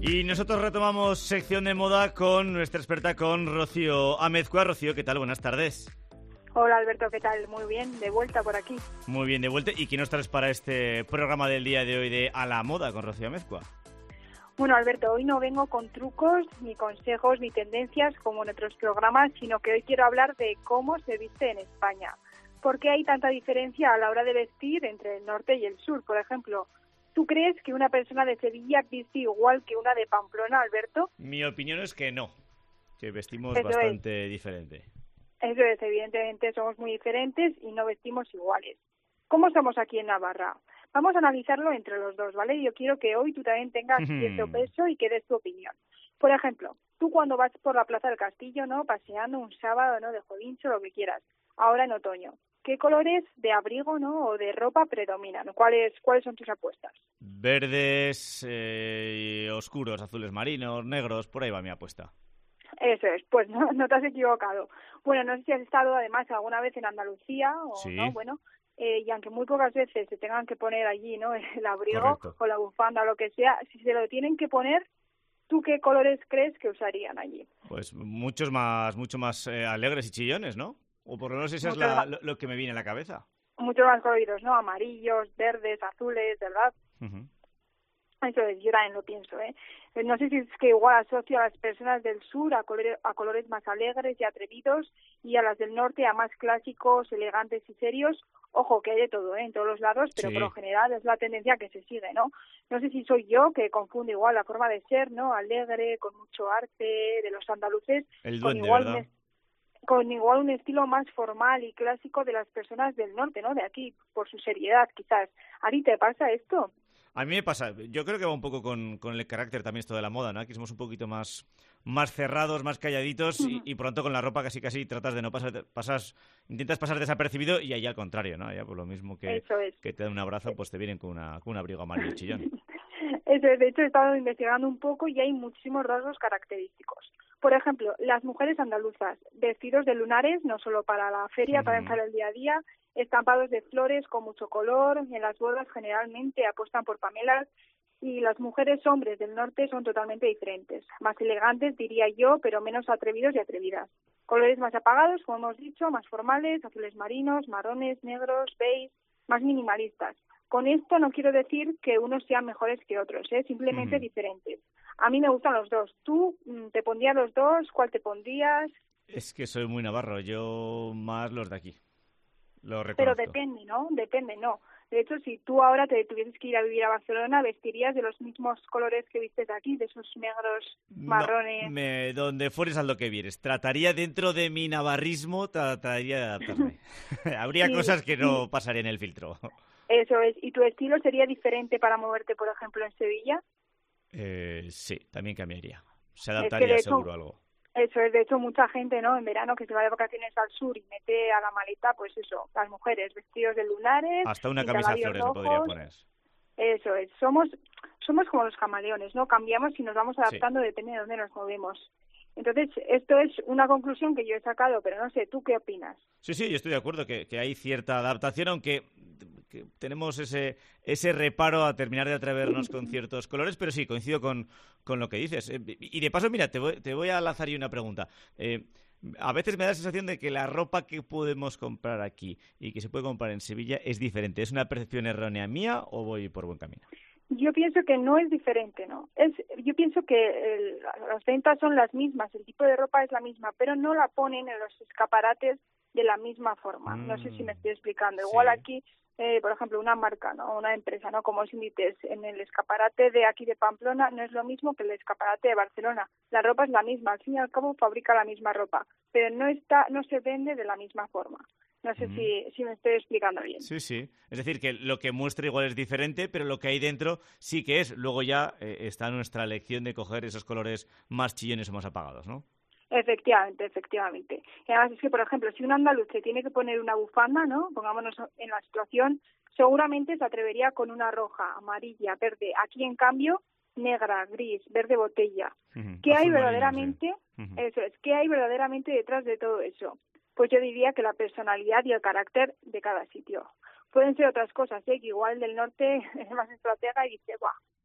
Y nosotros retomamos sección de moda con nuestra experta, con Rocío Amezcua. Rocío, ¿qué tal? Buenas tardes. Hola Alberto, ¿qué tal? Muy bien, de vuelta por aquí. Muy bien, de vuelta. ¿Y qué nos traes para este programa del día de hoy de A la Moda con Rocío Amezcua? Bueno Alberto, hoy no vengo con trucos, ni consejos, ni tendencias como en otros programas, sino que hoy quiero hablar de cómo se viste en España. ¿Por qué hay tanta diferencia a la hora de vestir entre el norte y el sur, por ejemplo? ¿Tú crees que una persona de Sevilla viste igual que una de Pamplona, Alberto? Mi opinión es que no, que vestimos Eso bastante diferente. Eso es, evidentemente somos muy diferentes y no vestimos iguales. ¿Cómo somos aquí en Navarra? Vamos a analizarlo entre los dos, ¿vale? Yo quiero que hoy tú también tengas cierto peso y que des tu opinión. Por ejemplo, tú cuando vas por la Plaza del Castillo, ¿no? Paseando un sábado, ¿no? De jodincho, lo que quieras. Ahora en otoño. ¿Qué colores de abrigo, ¿no? O de ropa predominan? ¿Cuáles son tus apuestas? Verdes, oscuros, azules marinos, negros, por ahí va mi apuesta. Eso es, pues no te has equivocado. Bueno, no sé si has estado además alguna vez en Andalucía o Sí. no, bueno, y aunque muy pocas veces se tengan que poner allí, ¿no? El abrigo Correcto. o la bufanda o lo que sea, si se lo tienen que poner, ¿tú qué colores crees que usarían allí? Pues mucho más alegres y chillones, ¿no? O por lo menos eso es Muchos más, lo que me viene a la cabeza. muchos más coloridos, ¿no? Amarillos, verdes, azules, ¿verdad? Uh-huh. Eso es, yo también lo pienso, ¿eh? No sé si es que igual asocio a las personas del sur a colores más alegres y atrevidos y a las del norte a más clásicos, elegantes y serios. Ojo, que hay de todo, ¿eh? En todos los lados, pero Sí. por lo general es la tendencia que se sigue, ¿no? No sé si soy yo que confundo igual la forma de ser, ¿no? Alegre, con mucho arte, de los andaluces, El con duende, igual ¿verdad? con igual un estilo más formal y clásico de las personas del norte, ¿no? De aquí, por su seriedad, quizás. ¿A ti te pasa esto? A mí me pasa, yo creo que va un poco con el carácter también esto de la moda, ¿no? Aquí somos un poquito más cerrados, más calladitos y pronto con la ropa casi tratas de no intentas pasar desapercibido y allá al contrario, ¿no? Allá por lo mismo Eso es. que te dan un abrazo, pues te vienen con un abrigo amarillo chillón. Eso es, de hecho he estado investigando un poco y hay muchísimos rasgos característicos. Por ejemplo, las mujeres andaluzas, vestidos de lunares, no solo para la feria, también para el día a día, estampados de flores con mucho color, en las bodas generalmente apuestan por pamelas, y las mujeres hombres del norte son totalmente diferentes, más elegantes diría yo, pero menos atrevidos y atrevidas. Colores más apagados, como hemos dicho, más formales, azules marinos, marrones, negros, beige, más minimalistas. Con esto no quiero decir que unos sean mejores que otros, simplemente diferentes. A mí me gustan los dos. ¿Tú te pondrías los dos? ¿Cuál te pondrías? Es que soy muy navarro, yo más los de aquí, lo Pero reconozco. depende, ¿no? Depende, no. De hecho, si tú ahora te tuvieses que ir a vivir a Barcelona, ¿vestirías de los mismos colores que vistes aquí, de esos negros, No, marrones? donde fueres al lo que vieres. Trataría dentro de mi navarrismo, trataría de adaptarme. Habría Y, cosas que y no pasarían el filtro. eso es. ¿Y tu estilo sería diferente para moverte, por ejemplo, en Sevilla? Sí, también cambiaría. Se Es que de adaptaría hecho, seguro algo. eso es, de hecho, mucha gente, ¿no? En verano que se va de vacaciones al sur y mete a la maleta, pues eso, las mujeres vestidos de lunares, Hasta una camisa de pintalabios flores me podría rojos. poner. Eso es, somos como los camaleones, ¿no? Cambiamos y nos vamos Sí. adaptando depende de dónde nos movemos. Entonces, esto es una conclusión que yo he sacado, pero no sé, ¿tú qué opinas? Sí, yo estoy de acuerdo que hay cierta adaptación, aunque que tenemos ese reparo a terminar de atrevernos con ciertos colores, pero sí, coincido con lo que dices. Y de paso, mira, te voy a lanzar yo una pregunta. A veces me da la sensación de que la ropa que podemos comprar aquí y que se puede comprar en Sevilla es diferente. ¿Es una percepción errónea mía o voy por buen camino? Yo pienso que no es diferente, ¿no? Yo pienso que las ventas son las mismas, el tipo de ropa es la misma, pero no la ponen en los escaparates de la misma forma. No sé si me estoy explicando. Igual Sí. aquí, por ejemplo, una marca, ¿no? Una empresa, ¿no? Como es Inditex, en el escaparate de aquí de Pamplona no es lo mismo que el escaparate de Barcelona. La ropa es la misma, al fin y al cabo fabrica la misma ropa, pero no se vende de la misma forma. No sé si me estoy explicando bien. Sí. Es decir, que lo que muestra igual es diferente, pero lo que hay dentro sí que es. Luego ya está nuestra elección de coger esos colores más chillones o más apagados, ¿no? Efectivamente. Y además es que, por ejemplo, si un andaluz se tiene que poner una bufanda, ¿no? Pongámonos en la situación, seguramente se atrevería con una roja, amarilla, verde. Aquí, en cambio, negra, gris, verde botella. ¿Qué hay Azul marino, sí. verdaderamente? Eso es, ¿qué hay verdaderamente detrás de todo eso? Pues yo diría que la personalidad y el carácter de cada sitio. Pueden ser otras cosas, que igual del norte es más estratega y dice, ¡buah!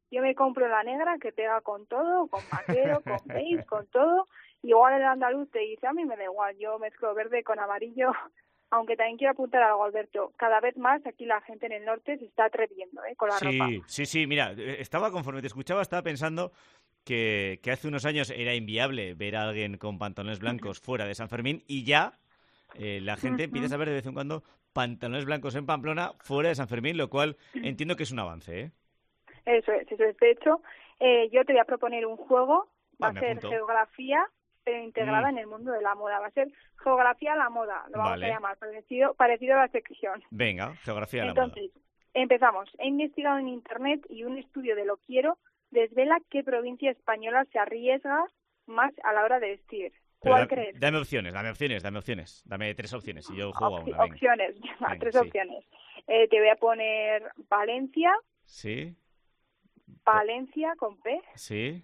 Yo me compro la negra que pega con todo, con vaquero, con beige, con todo. Igual el andaluz te dice, a mí me da igual, yo mezclo verde con amarillo. Aunque también quiero apuntar algo, Alberto. Cada vez más aquí la gente en el norte se está atreviendo con la ropa. Sí. Mira, conforme te escuchaba, estaba pensando que hace unos años era inviable ver a alguien con pantalones blancos fuera de San Fermín y ya la gente empieza a ver de vez en cuando pantalones blancos en Pamplona fuera de San Fermín, lo cual entiendo que es un avance, ¿eh? Eso es. De hecho, yo te voy a proponer un juego, va a ser geografía, pero integrada en el mundo de la moda. Va a ser geografía a la moda, lo vamos a llamar, parecido a la sección. Venga, geografía a la moda. Entonces, empezamos. He investigado en Internet y un estudio de Lo Quiero desvela qué provincia española se arriesga más a la hora de vestir. ¿Cuál crees? Dame opciones. Dame 3 opciones y yo juego a una. Opciones, venga, 3 opciones. Te voy a poner Valencia. Sí. Valencia con P. Sí.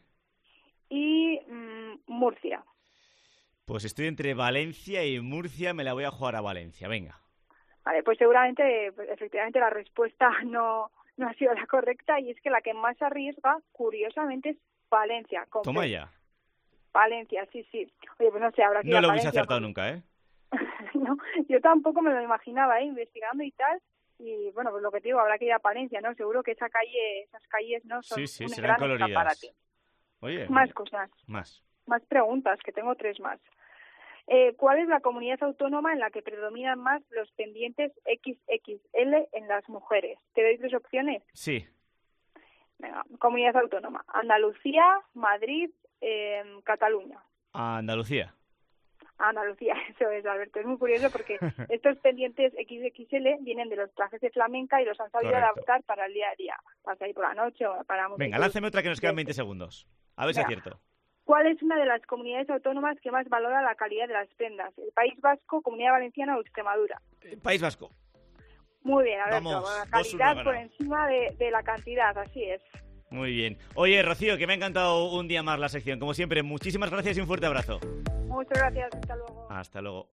Y Murcia. Pues estoy entre Valencia y Murcia, me la voy a jugar a Valencia, venga. Vale, pues seguramente, efectivamente la respuesta no ha sido la correcta y es que la que más arriesga, curiosamente, es Valencia. Toma ya. Valencia, sí. Oye, pues no sé, habrá que ir a No lo Valencia, hubiese acertado nunca, ¿eh? No, yo tampoco me lo imaginaba, investigando y tal. Y bueno, pues lo que te digo, habrá que ir a Palencia, ¿no? Seguro que esas calles, ¿no? Son un serán gran coloridas. escaparate. Oye, más cosas. Más preguntas, que tengo 3 más. ¿Cuál es la comunidad autónoma en la que predominan más los pendientes XXL en las mujeres? ¿Te doy 3 opciones? Sí. Venga, comunidad autónoma. Andalucía, Madrid, Cataluña. Andalucía. Andalucía, eso es, Alberto. Es muy curioso porque estos pendientes XXL vienen de los trajes de flamenca y los han sabido adaptar para el día a día. Para salir por la noche o para... Venga, lánceme otra que nos quedan 20 segundos. A ver si acierto. ¿Cuál es una de las comunidades autónomas que más valora la calidad de las prendas? ¿El País Vasco, Comunidad Valenciana o Extremadura? País Vasco. Muy bien, Alberto. Vamos, la calidad por encima de la cantidad, así es. Muy bien. Oye, Rocío, que me ha encantado un día más la sección. Como siempre, muchísimas gracias y un fuerte abrazo. Muchas gracias. Hasta luego. Hasta luego.